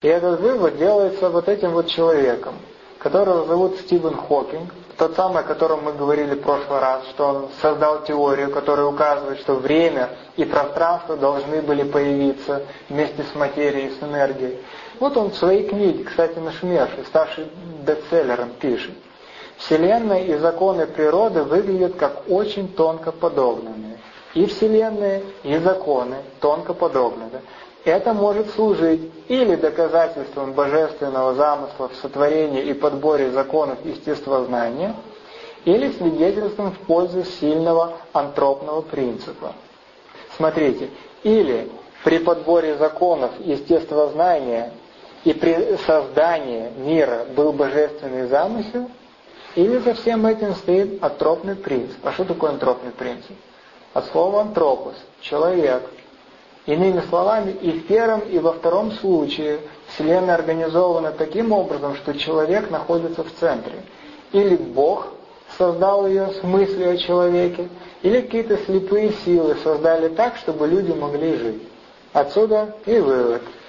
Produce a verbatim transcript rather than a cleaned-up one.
И этот вывод делается вот этим вот человеком, которого зовут Стивен Хокинг, тот самый, о котором мы говорили в прошлый раз, что он создал теорию, которая указывает, что время и пространство должны были появиться вместе с материей, с энергией. Вот он в своей книге, кстати, нашумевшей, ставшей бестселлером, пишет: «Вселенная и законы природы выглядят как очень тонко подогнанные. И Вселенная, и законы тонко подогнаны. Это может служить или доказательством божественного замысла в сотворении и подборе законов естествознания, или свидетельством в пользу сильного антропного принципа». Смотрите, или при подборе законов естествознания и при создании мира был божественный замысел, или за всем этим стоит антропный принцип. А что такое антропный принцип? От слова антропос – человек. Иными словами, и в первом, и во втором случае Вселенная организована таким образом, что человек находится в центре. Или Бог создал ее с мыслью о человеке, или какие-то слепые силы создали так, чтобы люди могли жить. Отсюда и вывод.